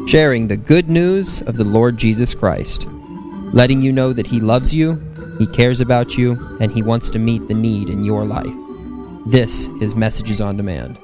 sharing the good news of the Lord Jesus Christ, letting you know that He loves you, He cares about you, and He wants to meet the need in your life. This is Messages on Demand.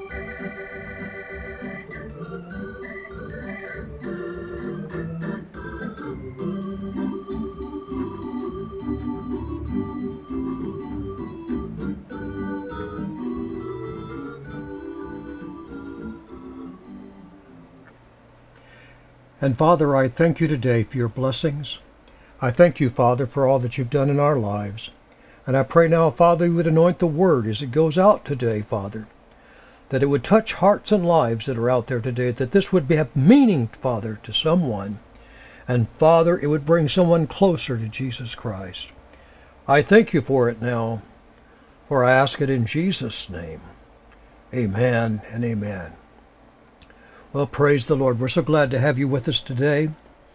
And Father, I thank you today for your blessings. I thank you, Father, for all that you've done in our lives. And I pray now, Father, you would anoint the word as it goes out today, Father, that it would touch hearts and lives that are out there today, that this would have meaning, Father, to someone. And Father, it would bring someone closer to Jesus Christ. I thank you for it now, for I ask it in Jesus' name. Amen and amen. Well, praise the Lord. We're so glad to have you with us today.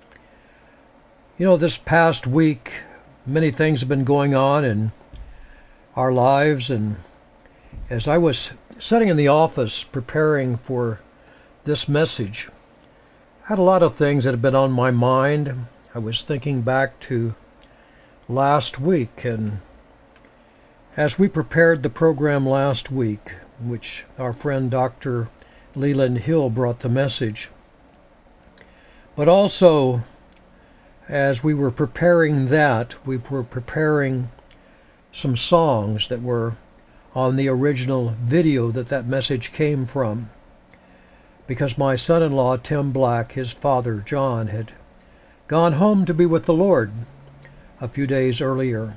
You know, this past week, many things have been going on in our lives, and as I was sitting in the office preparing for this message, I had a lot of things that have been on my mind. I was thinking back to last week, and as we prepared the program last week, which our friend Dr. Leland Hill brought the message. But also, as we were preparing that, we were preparing some songs that were on the original video that message came from. Because my son-in-law, Tim Black, his father, John, had gone home to be with the Lord a few days earlier.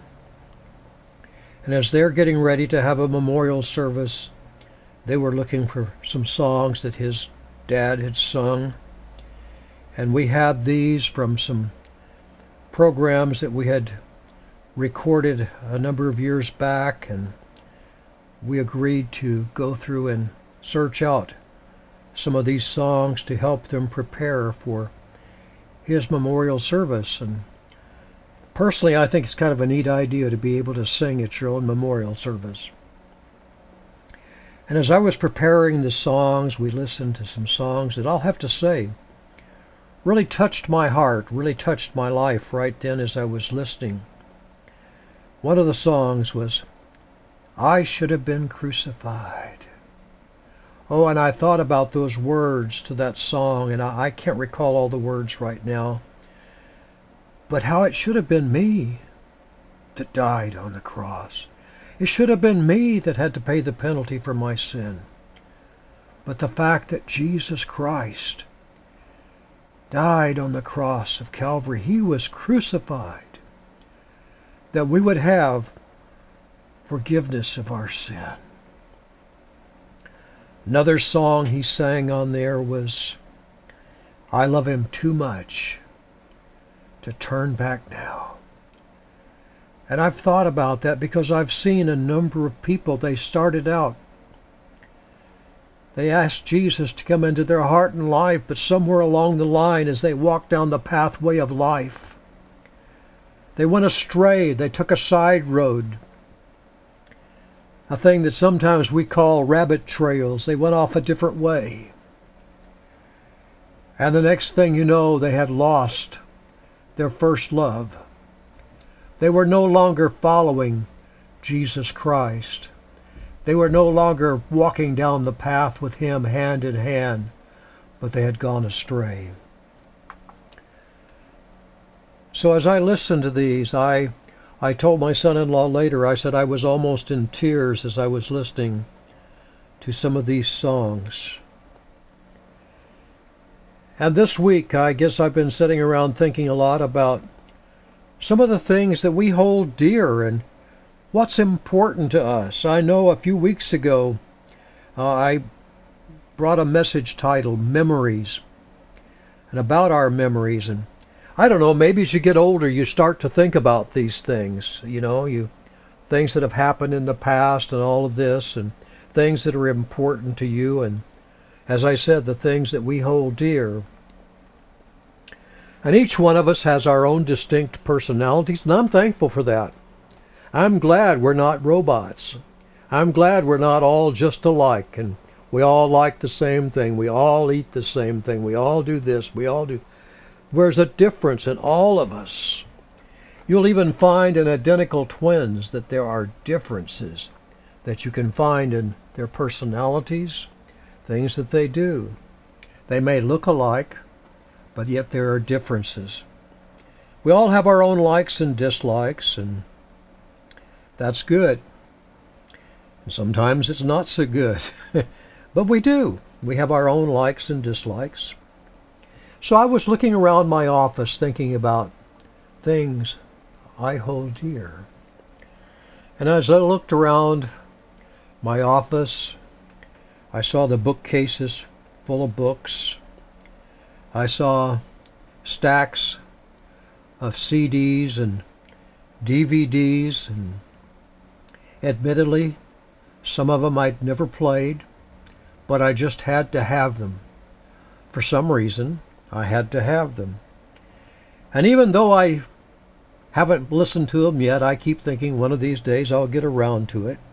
And as they're getting ready to have a memorial service, they were looking for some songs that his dad had sung. And we had these from some programs that we had recorded a number of years back, and we agreed to go through and search out some of these songs to help them prepare for his memorial service. And personally, I think it's kind of a neat idea to be able to sing at your own memorial service. And as I was preparing the songs, we listened to some songs that I'll have to say really touched my heart, really touched my life right then as I was listening. One of the songs was, "I Should Have Been Crucified." Oh, and I thought about those words to that song, and I can't recall all the words right now, but how it should have been me that died on the cross. It should have been me that had to pay the penalty for my sin. But the fact that Jesus Christ died on the cross of Calvary, He was crucified, that we would have forgiveness of our sin. Another song he sang on there was, "I Love Him Too Much to Turn Back Now." And I've thought about that because I've seen a number of people, they started out, they asked Jesus to come into their heart and life, but somewhere along the line as they walked down the pathway of life, they went astray, they took a side road, a thing that sometimes we call rabbit trails. They went off a different way. And the next thing you know, they had lost their first love. They were no longer following Jesus Christ. They were no longer walking down the path with Him hand in hand, but they had gone astray. So as I listened to these, I told my son-in-law later, I said I was almost in tears as I was listening to some of these songs. And this week, I guess I've been sitting around thinking a lot about some of the things that we hold dear and what's important to us. I know a few weeks ago, I brought a message titled Memories, and about our memories. And I don't know, maybe as you get older, you start to think about these things, things that have happened in the past and all of this, and things that are important to you. And as I said, the things that we hold dear. And each one of us has our own distinct personalities, and I'm thankful for that. I'm glad we're not robots. I'm glad we're not all just alike, and We all like the same thing. We all eat the same thing. We all do this. We all do. There's a difference in all of us. You'll even find in identical twins that there are differences that you can find in their personalities, things that they do. They may look alike, but yet there are differences. We all have our own likes and dislikes, and that's good. And sometimes it's not so good, but we do. We have our own likes and dislikes. So I was looking around my office thinking about things I hold dear. And as I looked around my office, I saw the bookcases full of books. I saw stacks of CDs and DVDs, and admittedly, some of them I'd never played, but I just had to have them. For some reason, I had to have them. And even though I haven't listened to them yet, I keep thinking one of these days I'll get around to it.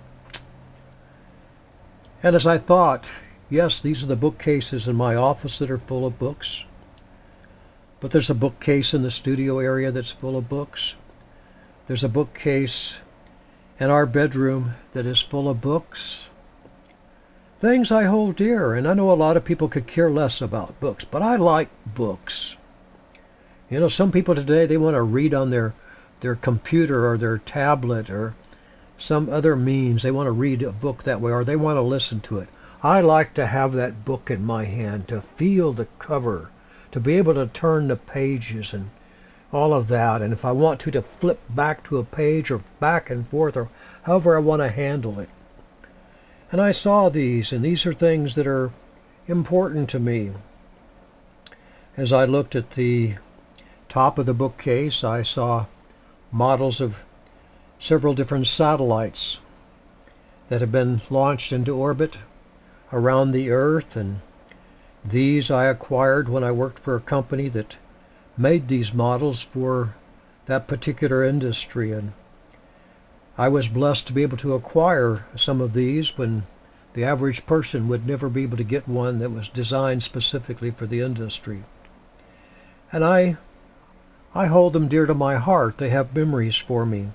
And as I thought, yes, these are the bookcases in my office that are full of books. But there's a bookcase in the studio area that's full of books. There's a bookcase in our bedroom that is full of books. Things I hold dear, and I know a lot of people could care less about books, but I like books. You know, some people today, they want to read on their computer or their tablet or some other means. They want to read a book that way, or they want to listen to it. I like to have that book in my hand, to feel the cover, to be able to turn the pages and all of that. And if I want to flip back to a page or back and forth or however I want to handle it. And I saw these, and these are things that are important to me. As I looked at the top of the bookcase, I saw models of several different satellites that have been launched into orbit around the Earth, and these I acquired when I worked for a company that made these models for that particular industry, and I was blessed to be able to acquire some of these when the average person would never be able to get one that was designed specifically for the industry. And I hold them dear to my heart. They have memories for me.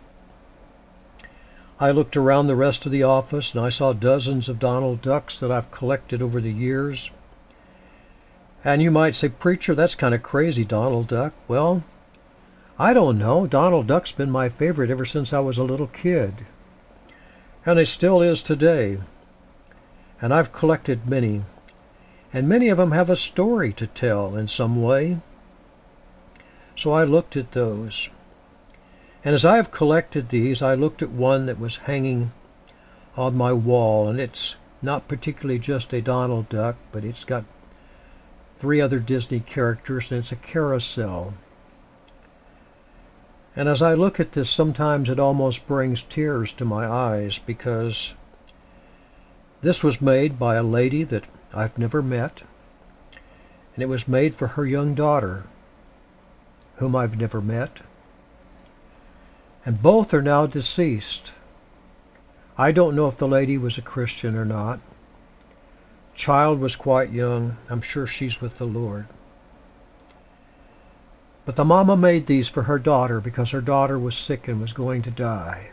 I looked around the rest of the office and I saw dozens of Donald Ducks that I've collected over the years. And you might say, "Preacher, that's kind of crazy, Donald Duck." Well, I don't know. Donald Duck's been my favorite ever since I was a little kid. And it still is today. And I've collected many. And many of them have a story to tell in some way. So I looked at those. And as I have collected these, I looked at one that was hanging on my wall. And it's not particularly just a Donald Duck, but it's got 3 other Disney characters, and it's a carousel. And as I look at this, sometimes it almost brings tears to my eyes, because this was made by a lady that I've never met, and it was made for her young daughter, whom I've never met. And both are now deceased. I don't know if the lady was a Christian or not. Child was quite young. I'm sure she's with the Lord. But the mama made these for her daughter because her daughter was sick and was going to die.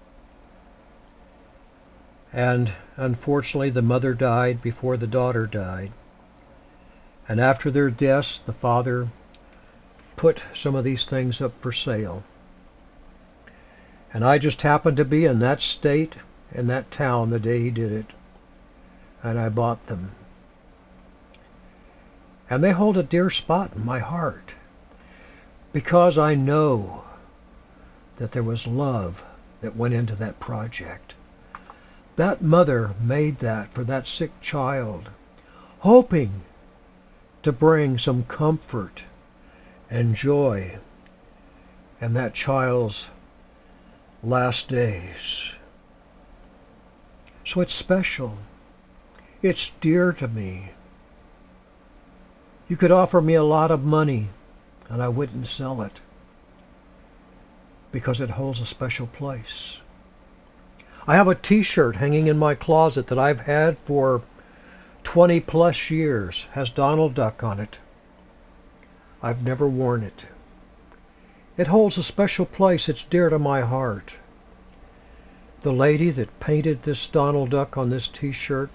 And unfortunately, the mother died before the daughter died. And after their deaths, the father put some of these things up for sale. And I just happened to be in that state, in that town, the day he did it. And I bought them. And they hold a dear spot in my heart, because I know that there was love that went into that project. That mother made that for that sick child, hoping to bring some comfort and joy in that child's last days. So it's special. It's dear to me. You could offer me a lot of money and I wouldn't sell it, because it holds a special place. I have a t-shirt hanging in my closet that I've had for 20 plus years, has Donald Duck on it. I've never worn it. It holds a special place. It's dear to my heart. The lady that painted this Donald Duck on this t-shirt,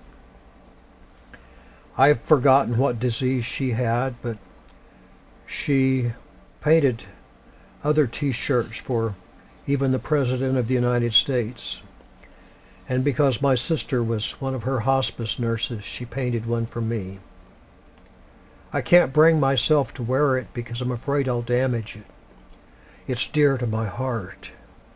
I've forgotten what disease she had, but she painted other t-shirts for even the President of the United States. And because my sister was one of her hospice nurses, she painted one for me. I can't bring myself to wear it because I'm afraid I'll damage it. It's dear to my heart.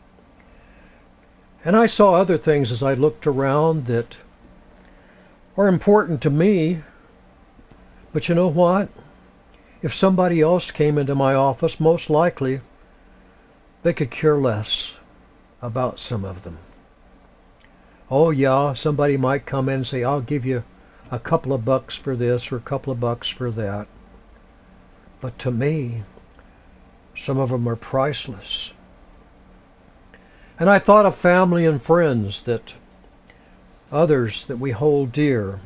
And I saw other things as I looked around that are important to me. But you know what? If somebody else came into my office, most likely they could care less about some of them. Oh yeah, somebody might come in and say, I'll give you a couple of bucks for this or a couple of bucks for that. But to me, some of them are priceless. And I thought of family and friends, that others that we hold dear.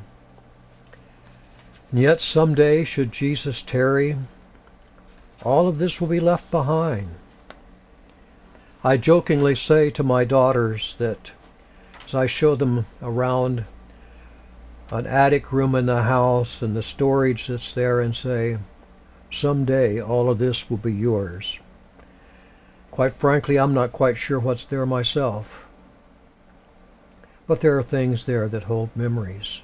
And yet someday, should Jesus tarry, all of this will be left behind. I jokingly say to my daughters that as I show them around an attic room in the house and the storage that's there, and say, someday all of this will be yours. Quite frankly, I'm not quite sure what's there myself. But there are things there that hold memories.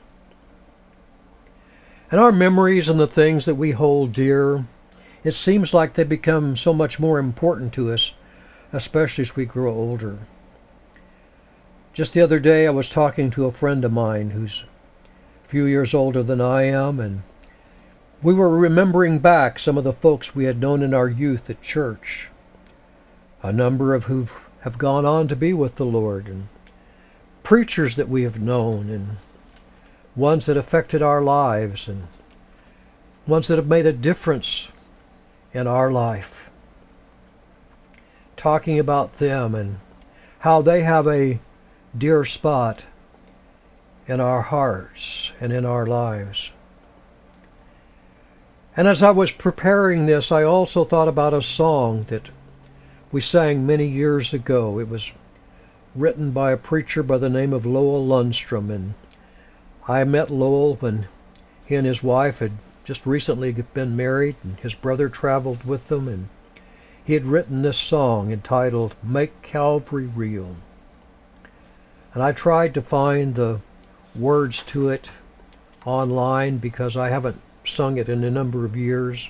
And our memories and the things that we hold dear, it seems like they become so much more important to us, especially as we grow older. Just the other day I was talking to a friend of mine who's a few years older than I am, and we were remembering back some of the folks we had known in our youth at church, a number of who have gone on to be with the Lord, and preachers that we have known, and ones that affected our lives, and ones that have made a difference in our life. Talking about them and how they have a dear spot in our hearts and in our lives. And as I was preparing this, I also thought about a song that we sang many years ago. It was written by a preacher by the name of Lowell Lundstrom, and I met Lowell when he and his wife had just recently been married, and his brother traveled with them, and he had written this song entitled Make Calvary Real. And I tried to find the words to it online because I haven't sung it in a number of years.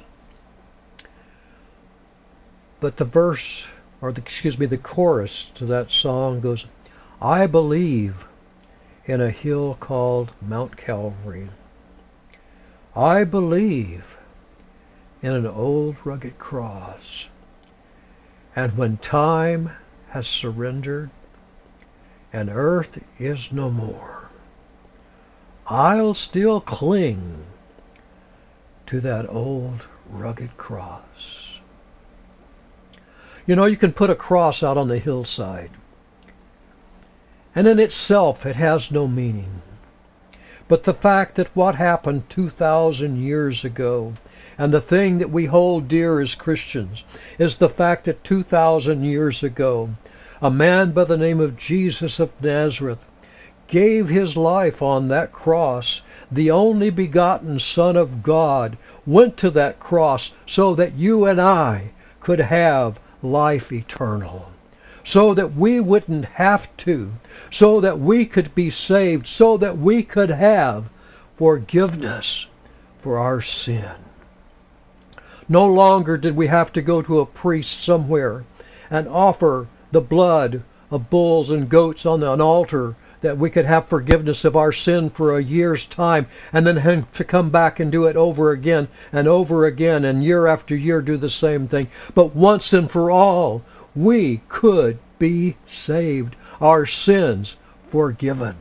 But the verse, or the chorus to that song goes, I believe in a hill called Mount Calvary. I believe in an old rugged cross. And when time has surrendered and earth is no more, I'll still cling to that old rugged cross. You know, you can put a cross out on the hillside, and in itself it has no meaning. But the fact that what happened 2,000 years ago, and the thing that we hold dear as Christians, is the fact that 2,000 years ago, a man by the name of Jesus of Nazareth gave his life on that cross. The only begotten Son of God went to that cross so that you and I could have life eternal, so that we wouldn't have to, so that we could be saved, so that we could have forgiveness for our sin. No longer did we have to go to a priest somewhere and offer the blood of bulls and goats on an altar that we could have forgiveness of our sin for a year's time, and then have to come back and do it over again, and year after year do the same thing. But once and for all, we could be saved, our sins forgiven.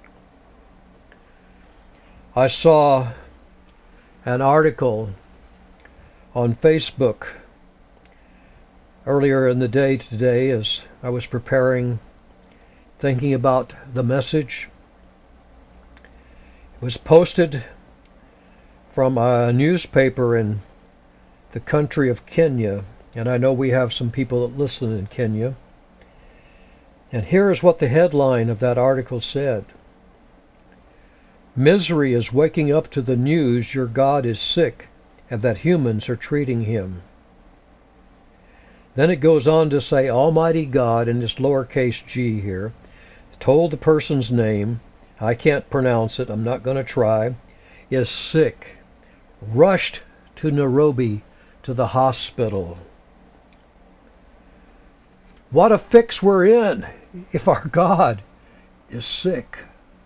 I saw an article on Facebook earlier in the day today as I was preparing, thinking about the message. It was posted from a newspaper in the country of Kenya, and I know we have some people that listen in Kenya. And here is what the headline of that article said. Misery is waking up to the news your God is sick and that humans are treating him. Then it goes on to say, Almighty God, in this lowercase g here, told the person's name, I can't pronounce it, I'm not going to try, is sick, rushed to Nairobi to the hospital. What a fix we're in if our God is sick.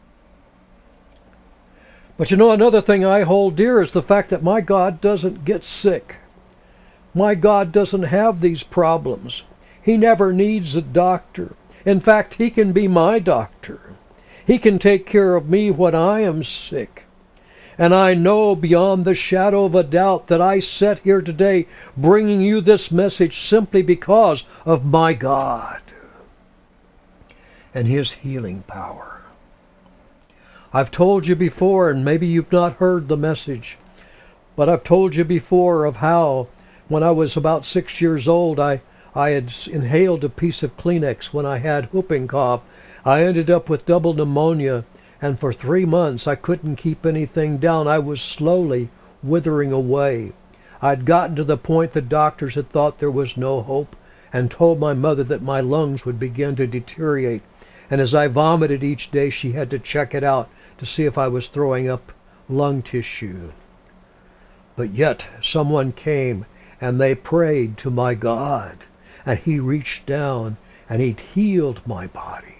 But you know, another thing I hold dear is the fact that my God doesn't get sick. My God doesn't have these problems. He never needs a doctor. In fact, he can be my doctor. He can take care of me when I am sick. And I know beyond the shadow of a doubt that I sit here today bringing you this message simply because of my God and his healing power. I've told you before, and maybe you've not heard the message, but I've told you before of how when I was about 6 years old, I had inhaled a piece of Kleenex when I had whooping cough. I ended up with double pneumonia, and for 3 months I couldn't keep anything down. I was slowly withering away. I'd gotten to the point the doctors had thought there was no hope and told my mother that my lungs would begin to deteriorate. And as I vomited each day, she had to check it out to see if I was throwing up lung tissue. But yet someone came and they prayed to my God, and he reached down and he healed my body.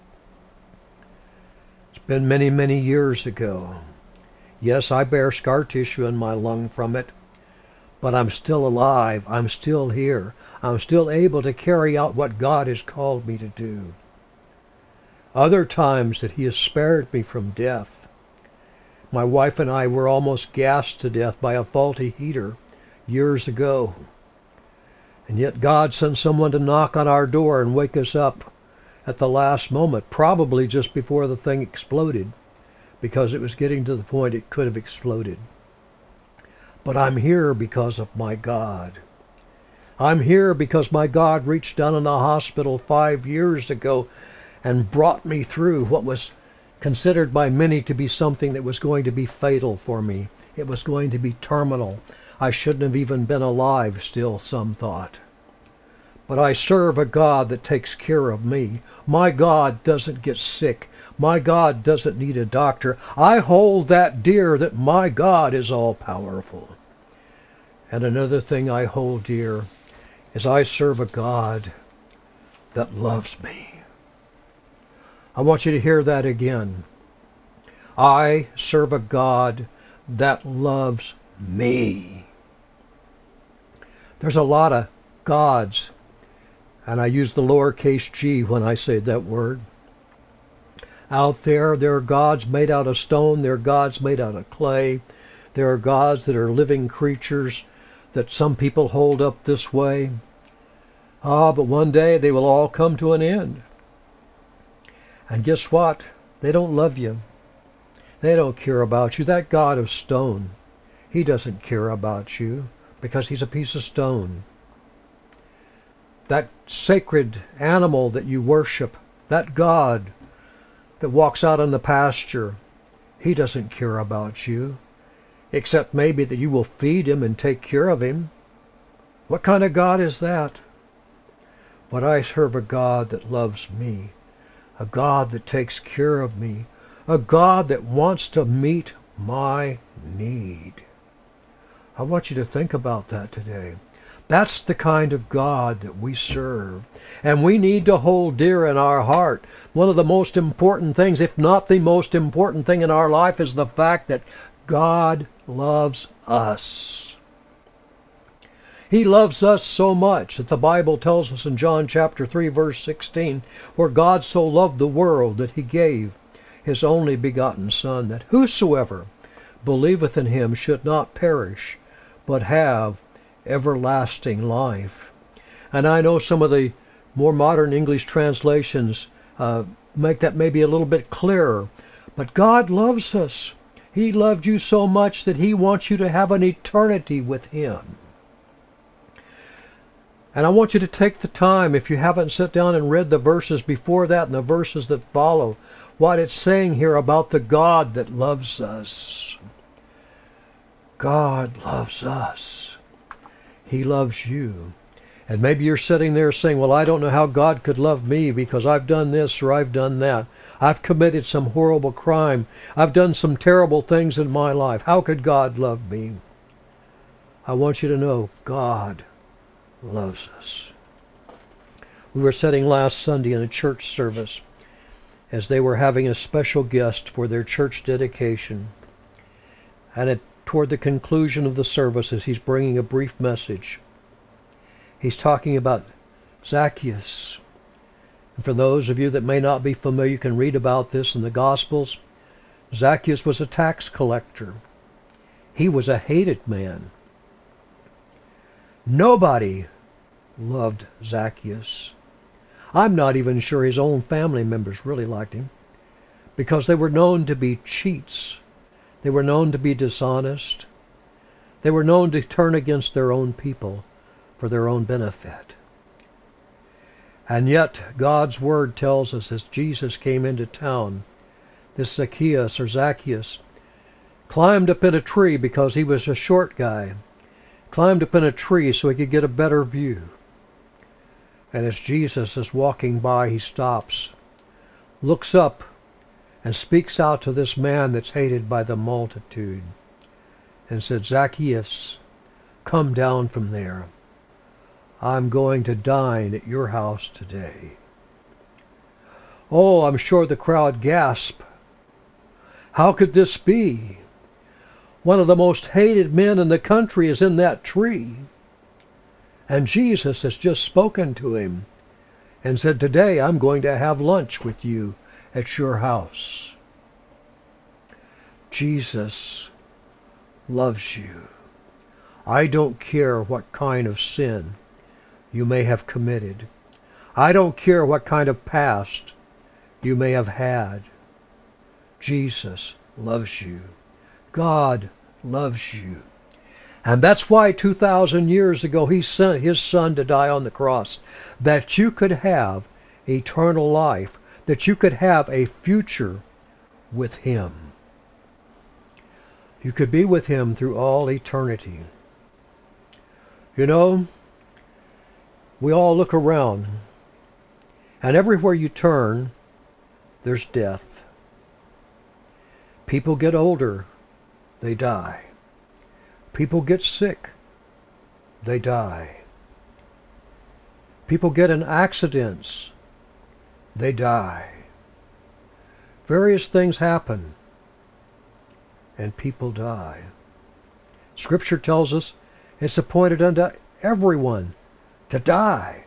It's been many, many years ago. Yes, I bear scar tissue in my lung from it, but I'm still alive. I'm still here. I'm still able to carry out what God has called me to do. Other times that he has spared me from death. My wife and I were almost gassed to death by a faulty heater years ago. And yet God sent someone to knock on our door and wake us up at the last moment, probably just before the thing exploded, because it was getting to the point it could have exploded. But I'm here because of my God. I'm here because my God reached down in the hospital 5 years ago and brought me through what was considered by many to be something that was going to be fatal for me. It was going to be terminal. I shouldn't have even been alive still, some thought. But I serve a God that takes care of me. My God doesn't get sick. My God doesn't need a doctor. I hold that dear, that my God is all-powerful. And another thing I hold dear is I serve a God that loves me. I want you to hear that again. I serve a God that loves me. There's a lot of gods, and I use the lowercase g when I say that word. Out there are gods made out of stone. There are gods made out of clay. There are gods that are living creatures that some people hold up this way. But one day they will all come to an end. And guess what? They don't love you. They don't care about you. That God of stone, he doesn't care about you because he's a piece of stone. That sacred animal that you worship, that God that walks out on the pasture, he doesn't care about you, except maybe that you will feed him and take care of him. What kind of God is that? But I serve a God that loves me. A God that takes care of me. A God that wants to meet my need. I want you to think about that today. That's the kind of God that we serve. And we need to hold dear in our heart. One of the most important things, if not the most important thing in our life, is the fact that God loves us. He loves us so much that the Bible tells us in John chapter 3, verse 16, where God so loved the world that he gave his only begotten Son, that whosoever believeth in him should not perish, but have everlasting life. And I know some of the more modern English translations make that maybe a little bit clearer. But God loves us. He loved you so much that He wants you to have an eternity with Him. And I want you to take the time, if you haven't sat down and read the verses before that and the verses that follow, what it's saying here about the God that loves us. God loves us. He loves you. And maybe you're sitting there saying, well, I don't know how God could love me because I've done this or I've done that. I've committed some horrible crime. I've done some terrible things in my life. How could God love me? I want you to know God loves us. We were sitting last Sunday in a church service as they were having a special guest for their church dedication. And toward the conclusion of the service, as he's bringing a brief message, he's talking about Zacchaeus. And for those of you that may not be familiar, you can read about this in the Gospels. Zacchaeus was a tax collector. He was a hated man. Nobody loved Zacchaeus. I'm not even sure his own family members really liked him, because they were known to be cheats. They were known to be dishonest. They were known to turn against their own people for their own benefit. And yet God's Word tells us as Jesus came into town, this Zacchaeus climbed up in a tree because he was a short guy, climbed up in a tree so he could get a better view. And as Jesus is walking by, he stops, looks up, and speaks out to this man that's hated by the multitude and said, Zacchaeus, come down from there. I'm going to dine at your house today. Oh, I'm sure the crowd gasped. How could this be? One of the most hated men in the country is in that tree. And Jesus has just spoken to him and said, today I'm going to have lunch with you at your house. Jesus loves you. I don't care what kind of sin you may have committed. I don't care what kind of past you may have had. Jesus loves you. God loves you. And that's why 2,000 years ago he sent his Son to die on the cross, that you could have eternal life, that you could have a future with him. You could be with him through all eternity. You know, we all look around, and everywhere you turn, there's death. People get older, they die. People get sick, they die. People get in accidents, they die. Various things happen, and people die. Scripture tells us it's appointed unto everyone to die.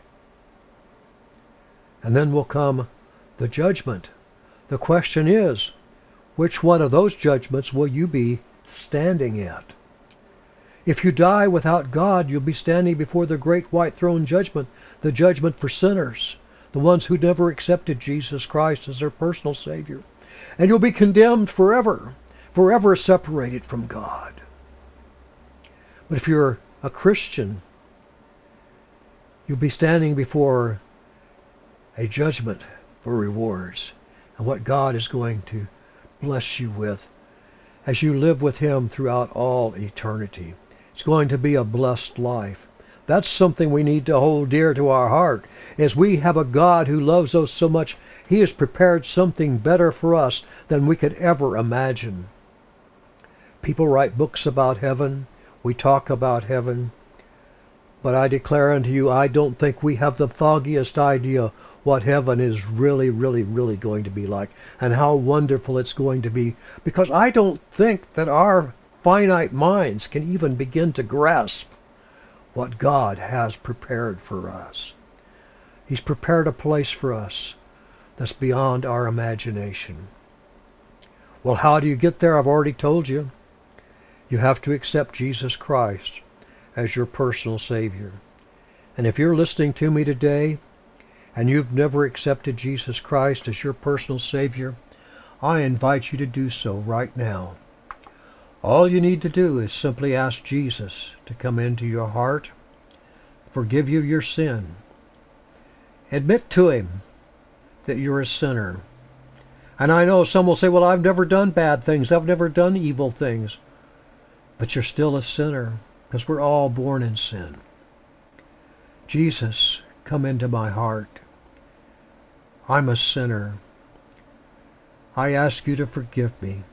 And then will come the judgment. The question is, which one of those judgments will you be standing at? If you die without God, you'll be standing before the great white throne judgment, the judgment for sinners, the ones who never accepted Jesus Christ as their personal Savior. And you'll be condemned forever, forever separated from God. But if you're a Christian, you'll be standing before a judgment for rewards and what God is going to bless you with as you live with him throughout all eternity. It's going to be a blessed life. That's something we need to hold dear to our heart, as we have a God who loves us so much. He has prepared something better for us than we could ever imagine. People write books about heaven. We talk about heaven. But I declare unto you, I don't think we have the foggiest idea what heaven is really, really, really going to be like, and how wonderful it's going to be, because I don't think that our finite minds can even begin to grasp what God has prepared for us. He's prepared a place for us that's beyond our imagination. Well, how do you get there? I've already told you. You have to accept Jesus Christ as your personal Savior. And if you're listening to me today and you've never accepted Jesus Christ as your personal Savior, I invite you to do so right now. All you need to do is simply ask Jesus to come into your heart, forgive you your sin. Admit to him that you're a sinner. And I know some will say, well, I've never done bad things. I've never done evil things. But you're still a sinner, because we're all born in sin. Jesus, come into my heart. I'm a sinner. I ask you to forgive me.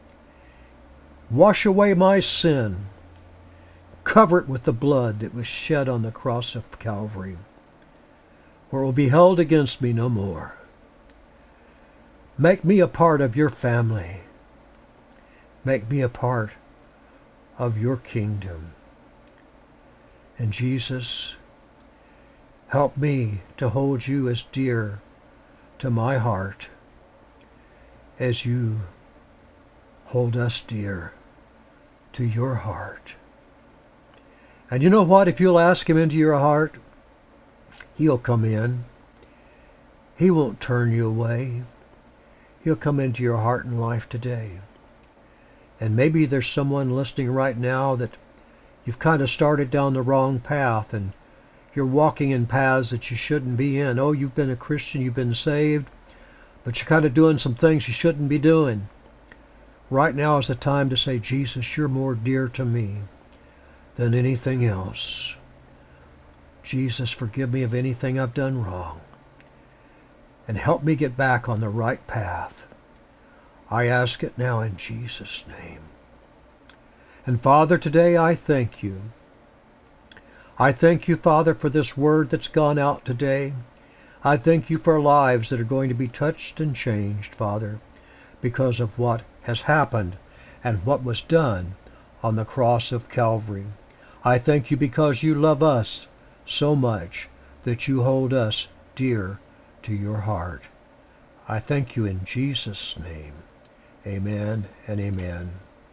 Wash away my sin. Cover it with the blood that was shed on the cross of Calvary, where it will be held against me no more. Make me a part of your family. Make me a part of your kingdom. And Jesus, help me to hold you as dear to my heart as you hold us dear to your heart. And you know what? If you'll ask him into your heart, he'll come in. He won't turn you away. He'll come into your heart and life today. And maybe there's someone listening right now that you've kind of started down the wrong path and you're walking in paths that you shouldn't be in. Oh, you've been a Christian, you've been saved, but you're kind of doing some things you shouldn't be doing. Right now is the time to say, Jesus, you're more dear to me than anything else. Jesus, forgive me of anything I've done wrong, and help me get back on the right path. I ask it now in Jesus' name. And Father, today I thank you. I thank you, Father, for this word that's gone out today. I thank you for lives that are going to be touched and changed, Father, because of what has happened and what was done on the cross of Calvary. I thank you because you love us so much that you hold us dear to your heart. I thank you in Jesus' name. Amen and amen.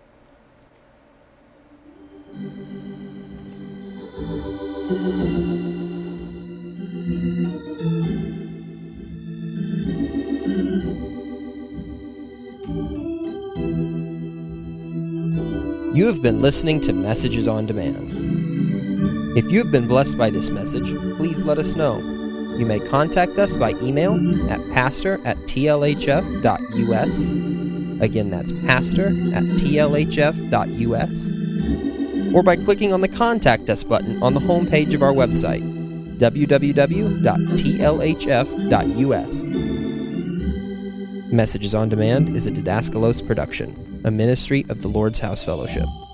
You have been listening to Messages on Demand. If you have been blessed by this message, please let us know. You may contact us by email at pastor@tlhf.us. Again, that's pastor@tlhf.us. Or by clicking on the Contact Us button on the homepage of our website, www.tlhf.us. Messages on Demand is a Didaskalos production, a ministry of the Lord's House Fellowship.